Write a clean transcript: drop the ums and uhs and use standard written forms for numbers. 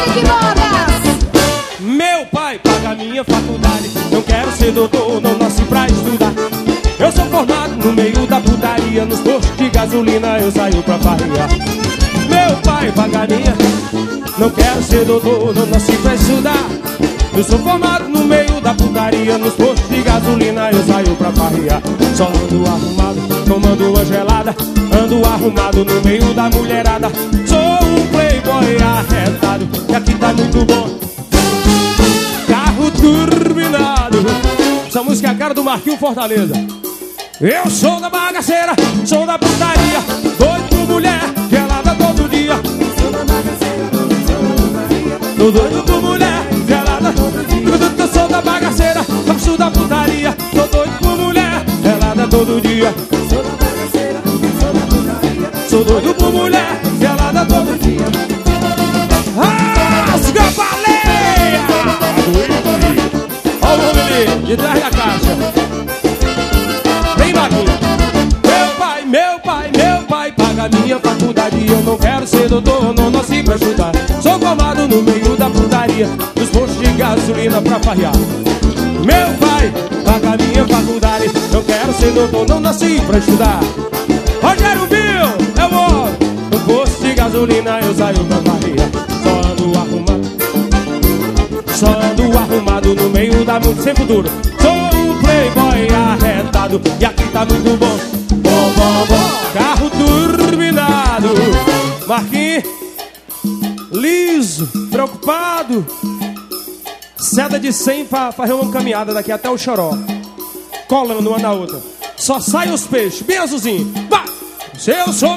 Henrique Mogas. Meu pai paga minha faculdade. Não quero ser doutor, não nasci pra estudar. Eu sou formado no meio da putaria. Nos postos de gasolina eu saio pra farrear. Meu pai paga minha. Não quero ser doutor, não nasci pra estudar. Eu sou formado no meio da putaria. Nos postos de gasolina eu saio pra farrear. Só ando arrumado, tomando uma gelada. Ando arrumado no meio da mulherada. Sou um playboy arretado e aqui tá muito bom. Carro turbinado. Essa música é a cara do Marquinhos Fortaleza. Eu sou da bagaceira, sou da putaria. Doido por mulher, gelada todo dia. Sou da bagaceira, sou da putaria. Tô doido por mulher, gelada todo dia. Eu sou da bagaceira, gosto da putaria. Tô doido por mulher, gelada todo dia. Sou da bagaceira, sou da putaria. Sou doido por mulher, gelada todo dia. Rasga a baleia! Olha o nome ali, de trás da caixa. Vem, Marquinhos. Meu pai paga minha faculdade. Eu não quero ser doutor, não nasci pra estudar. Sou formado no meio da putaria. Nos postos de gasolina pra farrear. Meu pai paga minha faculdade. Não quero ser doutor, não nasci pra estudar. Rogério Bill, eu moro no posto de gasolina, eu saio pra farrear. Só ando arrumado. Só ando arrumado no meio da multa sem futuro. Sou um playboy arretado e aqui tá muito bom. Bom, bom, bom. Carro turbinado. Marquinhos, liso, preocupado. Seta de 100 pra fazer uma caminhada daqui até o Choró. Colando uma na outra. Só sai os peixes, bem azulzinho. Vai! Se eu sou